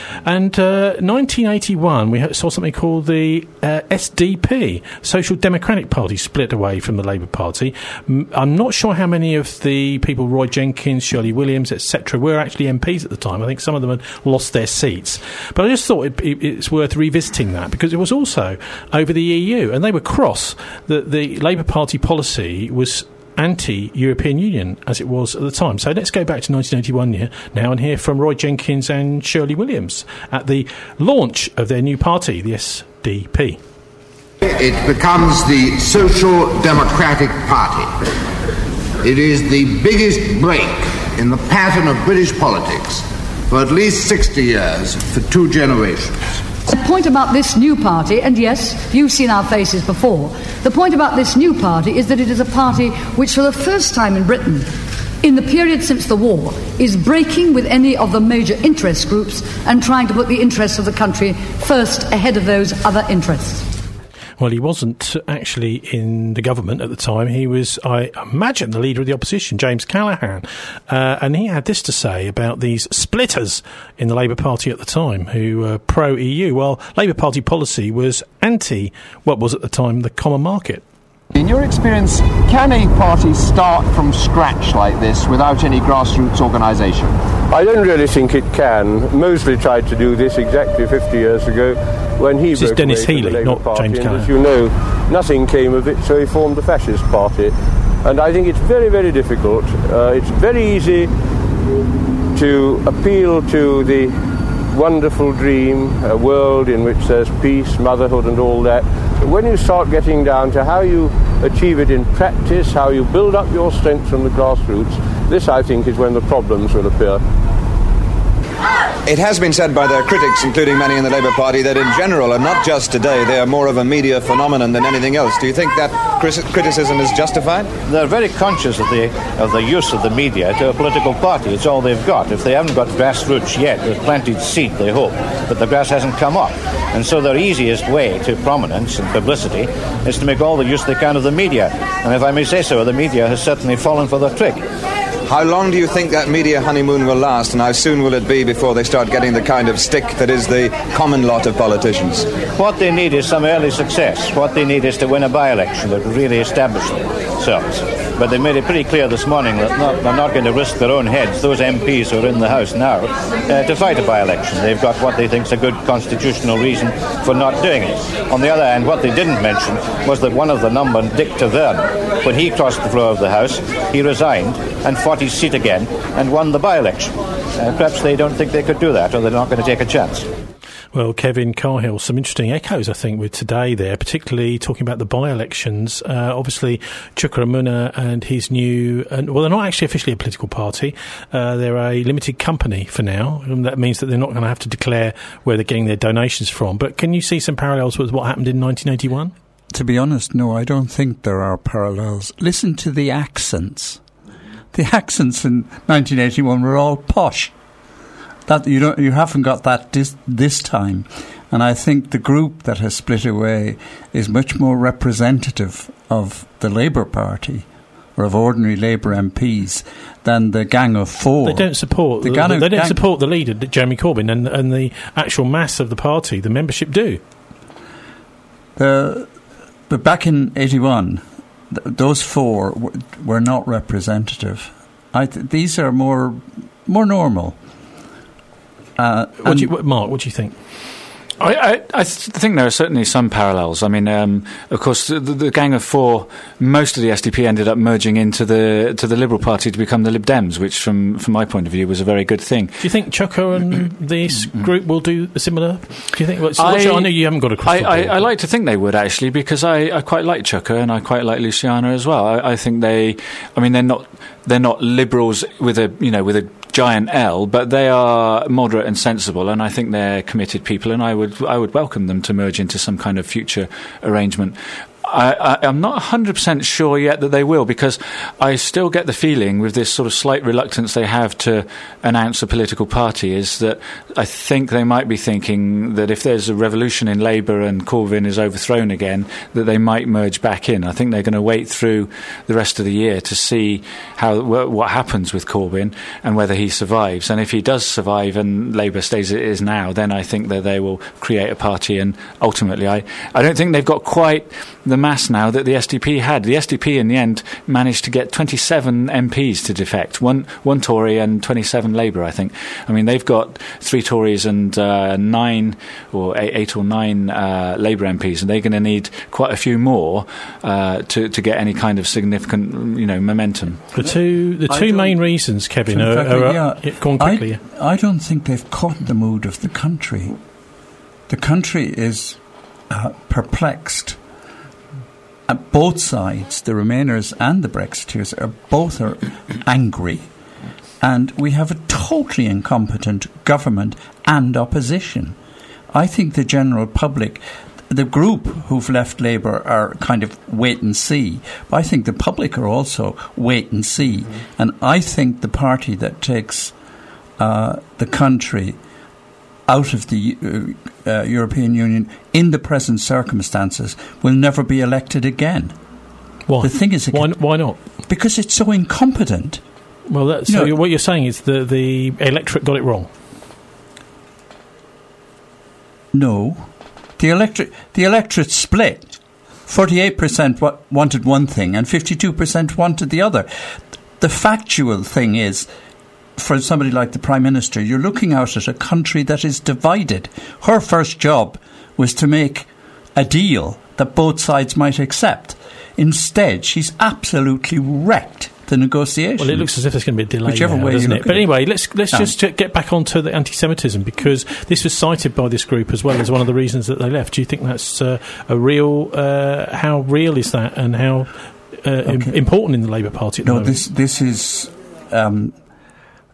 1981, we saw something called the SDP, Social Democratic Party, split away from the Labour Party. I'm not sure how many of the people, Roy Jenkins, Shirley Williams, etc., were actually MPs at the time. I think some of them had lost their seats. But I just thought it's worth revisiting that, because it was also over the EU, and they were cross that the Labour Party policy was anti-European Union, as it was at the time. So let's go back to 1981 now and hear from Roy Jenkins and Shirley Williams at the launch of their new party, the SDP.
It becomes the Social Democratic Party. It is the biggest break in the pattern of British politics for at least 60 years, for 2 generations.
The point about this new party, and yes, you've seen our faces before, the point about this new party is that it is a party which for the first time in Britain, in the period since the war, is breaking with any of the major interest groups and trying to put the interests of the country first ahead of those other interests.
Well, he wasn't actually in the government at the time. He was, I imagine, the leader of the opposition, James Callaghan. And he had this to say about these splitters in the Labour Party at the time who were pro-EU. Well, Labour Party policy was anti what was at the time the common market.
In your experience, can a party start from scratch like this without any grassroots organisation?
I don't really think it can. Mosley tried to do this exactly 50 years ago when he
broke away from the Labour Party, James Callaghan.
As you know, nothing came of it, so he formed the Fascist Party. And I think it's very, very difficult. It's very easy to appeal to the wonderful dream, a world in which there's peace, motherhood and all that. But when you start getting down to how you achieve it in practice, how you build up your strength from the grassroots, this, I think, is when the problems will appear.
It has been said by their critics, including many in the Labour Party, that in general, and not just today, they are more of a media phenomenon than anything else. Do you think that criticism is justified?
They're very conscious of the use of the media to a political party. It's all they've got. If they haven't got grassroots yet, there's plenty to seed, they hope, but the grass hasn't come up. And so their easiest way to prominence and publicity is to make all the use they can of the media. And if I may say so, the media has certainly fallen for the trick.
How long do you think that media honeymoon will last, and how soon will it be before they start getting the kind of stick that is the common lot of politicians?
What they need is some early success. What they need is to win a by-election that would really establish themselves. But they made it pretty clear this morning that they're not going to risk their own heads, those MPs who are in the House now, to fight a by-election. They've got what they think is a good constitutional reason for not doing it. On the other hand, what they didn't mention was that one of the number, Dick Taverne, when he crossed the floor of the House, he resigned and fought his seat again and won the by-election. Perhaps they don't think they could do that, or they're not going to take a chance.
Well, Kevin Cahill, some interesting echoes, I think, with today there, particularly talking about the by-elections. Obviously, Chuka Umunna and his new... well, they're not actually officially a political party. They're a limited company for now. And that means that they're not going to have to declare where they're getting their donations from. But can you see some parallels with what happened in 1981?
To be honest, no, I don't think there are parallels. Listen to the accents. The accents in 1981 were all posh. That you haven't got that this time, and I think the group that has split away is much more representative of the Labour Party or of ordinary Labour MPs than the Gang of Four.
They don't support they don't support the leader, Jeremy Corbyn, and the actual mass of the party, the membership do.
But back in 81, those four were not representative. These are more normal.
Mark, what do you think?
I think there are certainly some parallels. I mean, of course, the Gang of Four, most of the SDP ended up merging into the Liberal Party to become the Lib Dems, which, from my point of view, was a very good thing.
Do you think Chuka and this group will do similar? Do you think? I know you haven't got a crystal ball.
I like to think they would, actually, because I quite like Chuka and I quite like Luciana as well. I think they're not liberals with a giant L, but they are moderate and sensible, and I think they're committed people, and I would welcome them to merge into some kind of future arrangement. I'm not 100% sure yet that they will, because I still get the feeling, with this sort of slight reluctance they have to announce a political party, is that I think they might be thinking that if there's a revolution in Labour and Corbyn is overthrown again, that they might merge back in. I think they're going to wait through the rest of the year to see what happens with Corbyn and whether he survives. And if he does survive and Labour stays as it is now, then I think that they will create a party, and ultimately I don't think they've got quite the mass now that the SDP had. The SDP in the end managed to get 27 MPs to defect, one Tory and 27 Labour, I think. I mean, they've got 3 Tories and 9 or 8 or 9 Labour MPs, and they're going to need quite a few more to get any kind of significant, momentum.
The two main reasons, Kevin, go on quickly.
I don't think they've caught the mood of the country. The country is perplexed. Both sides, the Remainers and the Brexiteers, both are angry. And we have a totally incompetent government and opposition. I think the general public, the group who've left Labour, are kind of wait and see. But I think the public are also wait and see. Mm-hmm. And I think the party that takes the country out of the European Union in the present circumstances will never be elected again.
Why?
The thing is,
why not?
Because it's so incompetent.
Well, what you're saying is the electorate got it wrong.
No, the electorate split. 48% wanted one thing and 52% wanted the other. The factual thing is, for somebody like the Prime Minister, you're looking out at a country that is divided. Her first job was to make a deal that both sides might accept. Instead, she's absolutely wrecked the negotiations.
Well, it looks as if there's going to be a delay
Whichever
now,
way
doesn't
you
it? But anyway, let's just get back onto the anti-Semitism, because this was cited by this group as well as one of the reasons that they left. Do you think that's a real... how real is that, and how important in the Labour Party at the moment?
This is...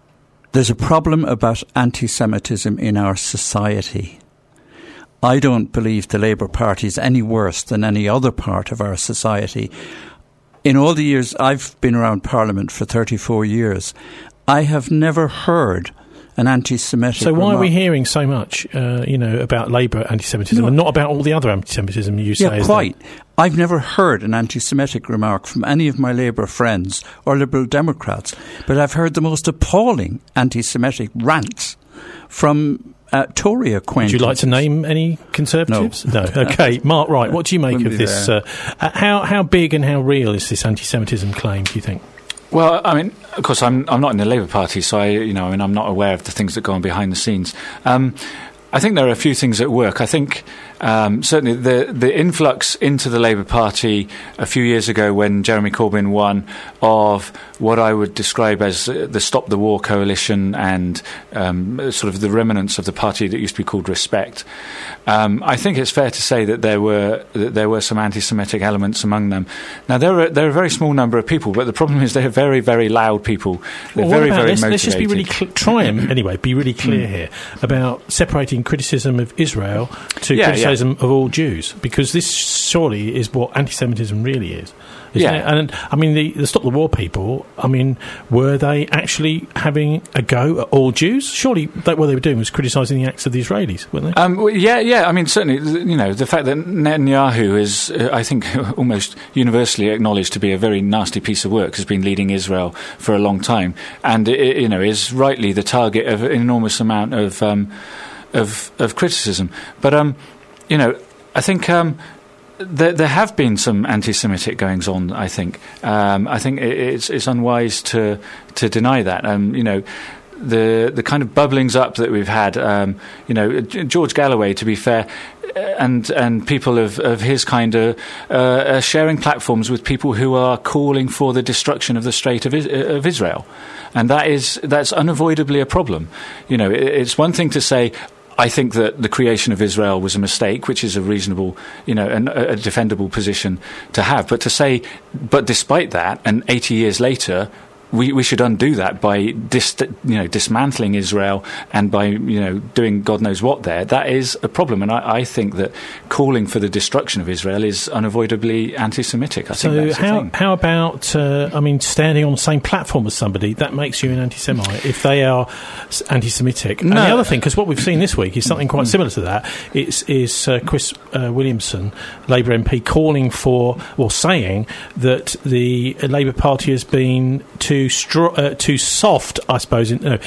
there's a problem about anti-Semitism in our society. I don't believe the Labour Party is any worse than any other part of our society. In all the years I've been around Parliament for 34 years, I have never heard an anti-Semitic
So why
remark.
are we hearing so much, about Labour anti-Semitism and not about all the other anti-Semitism you say?
Yeah, quite. I've never heard an anti-Semitic remark from any of my Labour friends or Liberal Democrats, but I've heard the most appalling anti-Semitic rants from Tory acquaintances.
Would you like to name any Conservatives? No. Okay, Mark Wright, what do you make of this? How big and how real is this anti-Semitism claim, do you think?
Well, I mean, of course, I'm not in the Labour Party, so I'm not aware of the things that go on behind the scenes. I think there are a few things at work. I think certainly the influx into the Labour Party a few years ago when Jeremy Corbyn won of what I would describe as the Stop the War coalition and sort of the remnants of the party that used to be called Respect. I think it's fair to say that there were some anti-Semitic elements among them. Now there are a very small number of people, but the problem is they're very, very loud people. They're very motivated.
Let's just be really be really clear here about separating criticism of Israel to criticism of all Jews, because this surely is what anti-Semitism really is. Isn't it? And I mean, the Stop the War people, I mean, were they actually having a go at all Jews? Surely what they were doing was criticising the acts of the Israelis, weren't they?
I mean, certainly, the fact that Netanyahu is, I think, almost universally acknowledged to be a very nasty piece of work, has been leading Israel for a long time, and is rightly the target of an enormous amount of criticism. But I think. There have been some anti-Semitic goings on. I think it's unwise to deny that. The kind of bubblings up that we've had. George Galloway, to be fair, and people of his kind are sharing platforms with people who are calling for the destruction of the State of Israel, and that's unavoidably a problem. It's one thing to say, I think that the creation of Israel was a mistake, which is a reasonable, and a defendable position to have. But to say, but despite that, and 80 years later, we should undo that by dismantling Israel and by doing God knows what there. That is a problem, and I think that calling for the destruction of Israel is unavoidably anti-Semitic. I think that's the thing.
How about standing on the same platform as somebody that makes you an anti-Semite if they are anti-Semitic? No. And the other thing, because what we've seen this week is something quite similar to that. Is Chris Williamson, Labour MP, calling for or saying that the Labour Party has been too soft, I suppose. What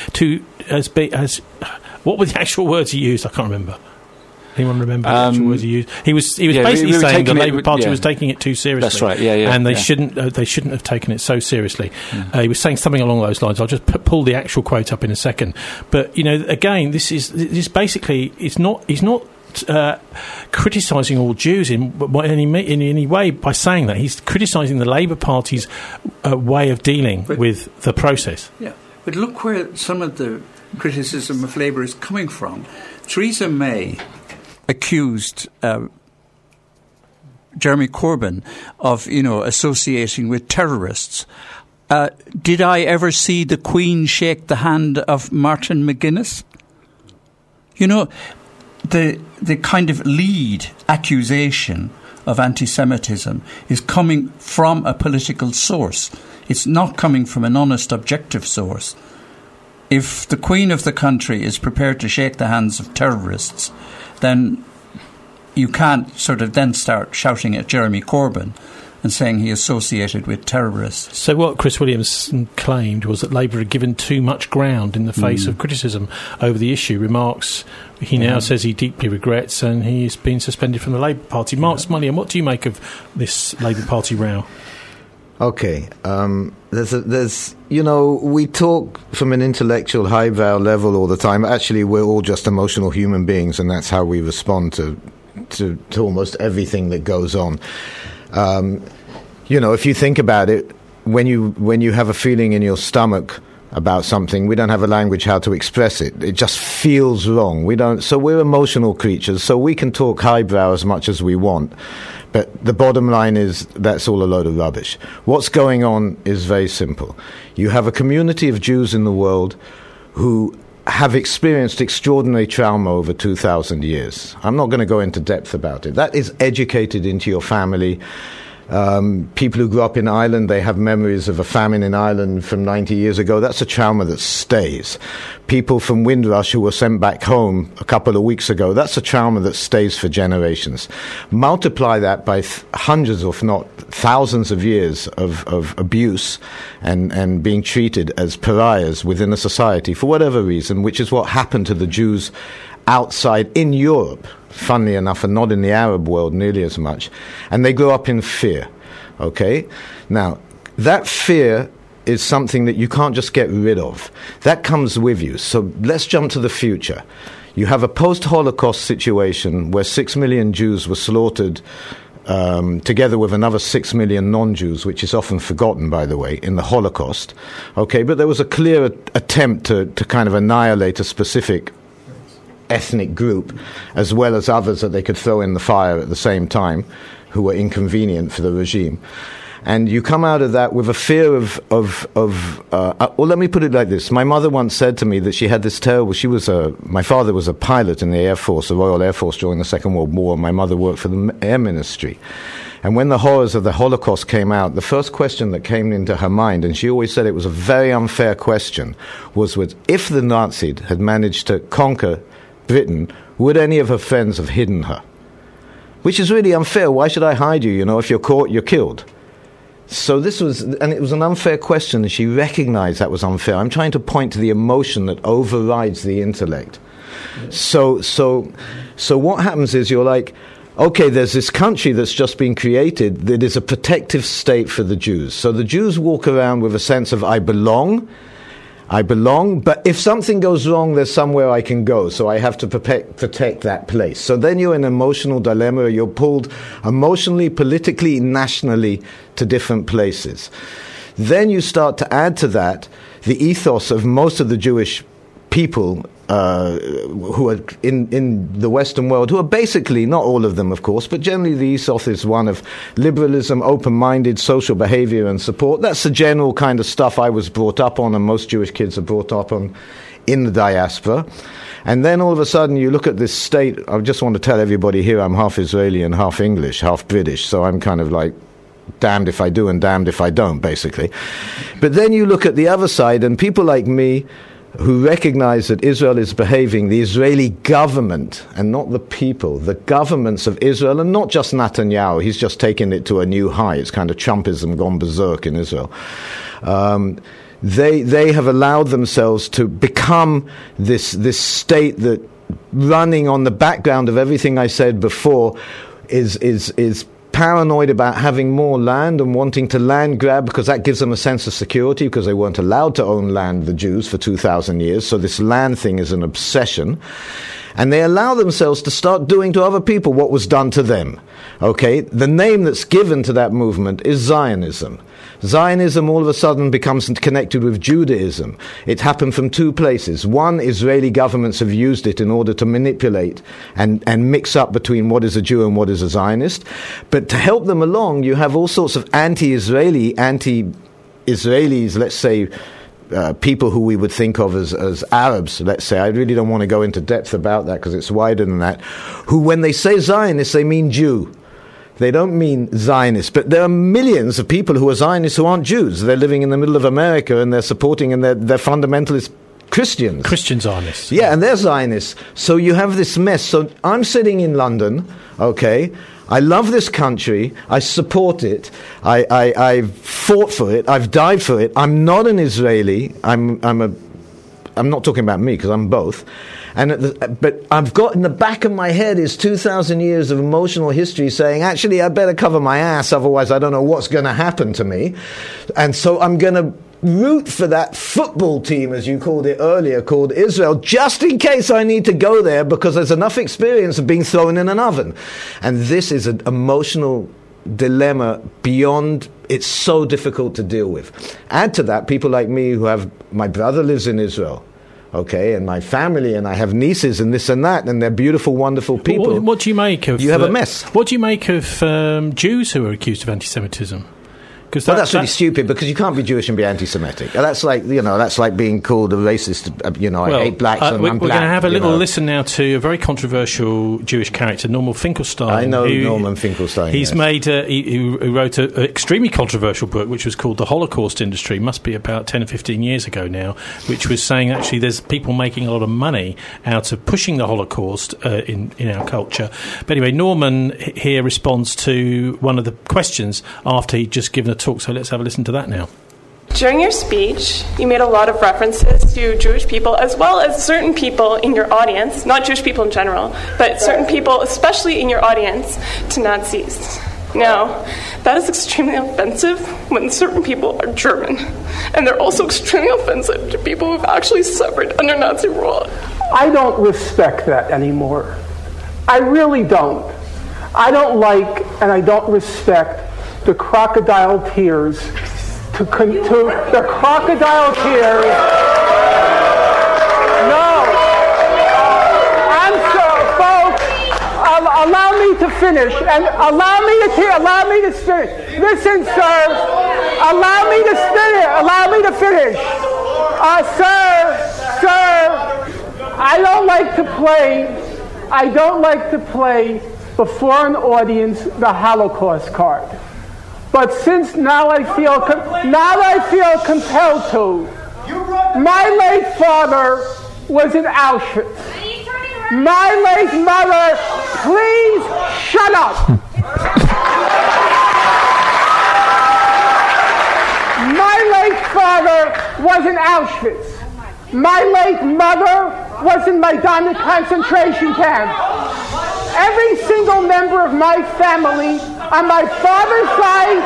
were the actual words he used? I can't remember. Anyone remember the actual words he used? He was basically saying the Labour Party was taking it too seriously.
That's right. And
they shouldn't have taken it so seriously. He was saying something along those lines. I'll just pull the actual quote up in a second. But again, this basically he's not criticising all Jews in any way by saying that. He's criticising the Labour Party's way of dealing with the process.
Yeah, but look where some of the criticism of Labour is coming from. Theresa May accused Jeremy Corbyn of, associating with terrorists. Did I ever see the Queen shake the hand of Martin McGuinness? The kind of lead accusation of anti-Semitism is coming from a political source. It's not coming from an honest, objective source. If the Queen of the country is prepared to shake the hands of terrorists, then you can't sort of then start shouting at Jeremy Corbyn and saying he associated with terrorists.
So what Chris Williamson claimed was that Labour had given too much ground in the face of criticism over the issue. Remarks he now says he deeply regrets, and he's been suspended from the Labour Party. Mark Smulyan, what do you make of this Labour Party row?
Okay, we talk from an intellectual highbrow level all the time. Actually, we're all just emotional human beings, and that's how we respond to almost everything that goes on. If you think about it, when you have a feeling in your stomach about something, we don't have a language how to express it. It just feels wrong. So we're emotional creatures, so we can talk highbrow as much as we want. But the bottom line is that's all a load of rubbish. What's going on is very simple. You have a community of Jews in the world who have experienced extraordinary trauma over 2,000 years. I'm not going to go into depth about it. That is educated into your family. People who grew up in Ireland, they have memories of a famine in Ireland from 90 years ago. That's a trauma that stays. People from Windrush who were sent back home a couple of weeks ago, that's a trauma that stays for generations. Multiply that by hundreds, if not thousands of years of abuse and being treated as pariahs within a society for whatever reason, which is what happened to the Jews outside in Europe, funnily enough, and not in the Arab world nearly as much. And they grew up in fear, okay? Now, that fear is something that you can't just get rid of. That comes with you. So let's jump to the future. You have a post-Holocaust situation where 6 million Jews were slaughtered together with another 6 million non-Jews, which is often forgotten, by the way, in the Holocaust. Okay, but there was a clear attempt to kind of annihilate a specific ethnic group, as well as others that they could throw in the fire at the same time, who were inconvenient for the regime. And you come out of that with a fear well, let me put it like this. My mother once said to me that she had this terrible, my father was a pilot in the Air Force, the Royal Air Force during the Second World War, and my mother worked for the Air Ministry. And when the horrors of the Holocaust came out, the first question that came into her mind, and she always said it was a very unfair question, was if the Nazis had managed to conquer Britain, would any of her friends have hidden her? Which is really unfair. Why should I hide you? If you're caught, you're killed. So it was an unfair question, and she recognized that was unfair. I'm trying to point to the emotion that overrides the intellect. So what happens is you're like, okay, there's this country that's just been created that is a protective state for the Jews. So the Jews walk around with a sense of, I belong, but if something goes wrong, there's somewhere I can go, so I have to protect that place. So then you're in an emotional dilemma. You're pulled emotionally, politically, nationally to different places. Then you start to add to that the ethos of most of the Jewish people who are in the Western world, who are basically, not all of them, of course, but generally the ethos is one of liberalism, open-minded, social behavior and support. That's the general kind of stuff I was brought up on, and most Jewish kids are brought up on in the diaspora. And then all of a sudden you look at this state. I just want to tell everybody here I'm half Israeli and half English, half British, so I'm kind of like damned if I do and damned if I don't, basically. But then you look at the other side, and people like me who recognize that Israel is behaving, the Israeli government, and not the people, the governments of Israel, and not just Netanyahu, he's just taken it to a new high. It's kind of Trumpism gone berserk in Israel. They have allowed themselves to become this state that, running on the background of everything I said before, is paranoid about having more land and wanting to land grab, because that gives them a sense of security, because they weren't allowed to own land, the Jews, for 2,000 years. So this land thing is an obsession. And they allow themselves to start doing to other people what was done to them. Okay? The name that's given to that movement is Zionism. Zionism all of a sudden becomes connected with Judaism. It happened from two places. One, Israeli governments have used it in order to manipulate and mix up between what is a Jew and what is a Zionist. But to help them along, you have all sorts of anti-Israelis, let's say, people who we would think of as Arabs, let's say. I really don't want to go into depth about that because it's wider than that. Who, when they say Zionist, they mean Jew. They don't mean Zionists, but there are millions of people who are Zionists who aren't Jews. They're living in the middle of America, and they're supporting, and they're fundamentalist Christians.
Christian Zionists.
Yeah, and they're Zionists. So you have this mess. So I'm sitting in London, okay? I love this country. I support it. I've fought for it. I've died for it. I'm not an Israeli. I'm not talking about me, because I'm both. But I've got in the back of my head is 2,000 years of emotional history saying, actually, I better cover my ass, otherwise I don't know what's going to happen to me. And so I'm going to root for that football team, as you called it earlier, called Israel, just in case I need to go there, because there's enough experience of being thrown in an oven. And this is an emotional dilemma beyond, it's so difficult to deal with. Add to that people like me who have, my brother lives in Israel, okay, and my family, and I have nieces and this and that, and they're beautiful, wonderful people.
What do you make of...
You have a mess.
What do you make of Jews who are accused of anti-Semitism?
Well, that's really stupid, because you can't be Jewish and be anti-Semitic. That's like, that's like being called a racist. I hate blacks and I'm black.
We're going to have a little listen now to a very controversial Jewish character, Norman Finkelstein.
I know Norman Finkelstein.
He's made. He wrote an extremely controversial book, which was called "The Holocaust Industry." Must be about 10 or 15 years ago now. Which was saying actually there's people making a lot of money out of pushing the Holocaust in our culture. But anyway, Norman here responds to one of the questions after he'd just given a talk. So let's have a listen to that now.
During your speech, you made a lot of references to Jewish people as well as certain people in your audience, not Jewish people in general, but certain people, especially in your audience, to Nazis. Now, that is extremely offensive when certain people are German, and they're also extremely offensive to people who have actually suffered under Nazi rule.
I don't respect that anymore. I really don't. I don't like and I don't respect the crocodile tears the crocodile tears. No. And so, folks, allow me to finish, and allow me to finish. Listen, sir. Allow me to finish. Sir, I don't like to play before an audience the Holocaust card. But since now I feel compelled to. My late father was in Auschwitz. My late mother, please shut up. My late father was in Auschwitz. My late mother was in Majdanek concentration camp. Every single member of my family on my father's side,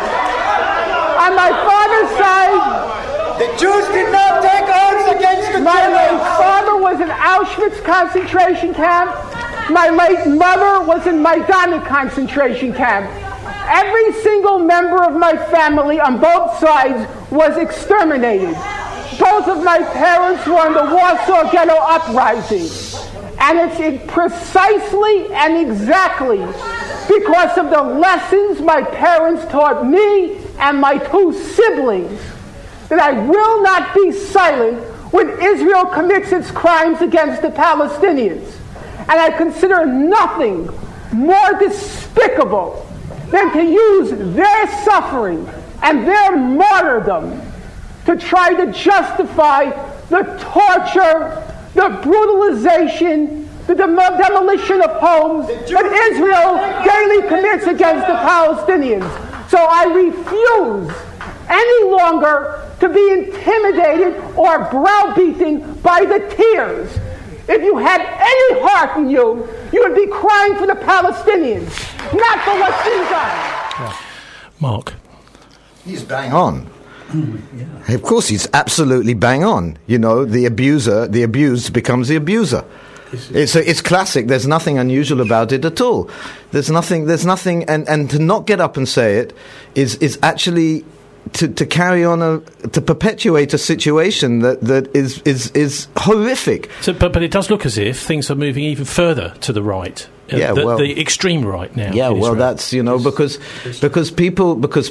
the Jews did not take arms against the Germans.
My late father was in Auschwitz concentration camp. My late mother was in Majdanek concentration camp. Every single member of my family on both sides was exterminated. Both of my parents were in the Warsaw Ghetto Uprising. And it's precisely and exactly because of the lessons my parents taught me and my two siblings that I will not be silent when Israel commits its crimes against the Palestinians. And I consider nothing more despicable than to use their suffering and their martyrdom to try to justify the torture, the brutalization, the demolition of homes that Israel daily commits against the Palestinians. So I refuse any longer to be intimidated or browbeaten by the tears. If you had any heart in you, you would be crying for the Palestinians, not for what's been done.
Mark.
He's bang on. Yeah. Of course, he's absolutely bang on. The abused becomes the abuser. It's classic. There's nothing unusual about it at all. There's nothing, and to not get up and say it is actually to carry on to perpetuate a situation that is horrific.
So, but it does look as if things are moving even further to the right. The extreme right now.
Yeah, well, that's because people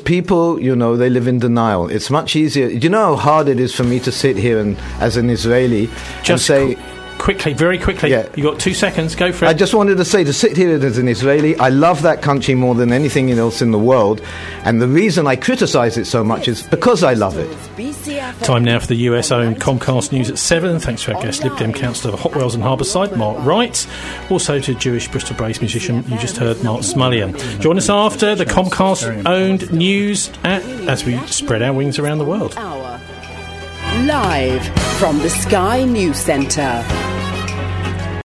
they live in denial. It's much easier. Do you know how hard it is for me to sit here and as an Israeli and say.
Quickly, very quickly. Yeah. You got 2 seconds. Go for it.
I just wanted to say, to sit here as an Israeli, I love that country more than anything else in the world, and the reason I criticise it so much is because I love it.
Time now for the US-owned Comcast News at 7. Thanks to our guest, Lib Dem Councillor for Hot Wells and Harbourside, Mark Wright. Also to Jewish Bristol-based musician you just heard, Mark Smulyan. Join us after the Comcast-owned news as we spread our wings around the world.
Live from the Sky News Centre.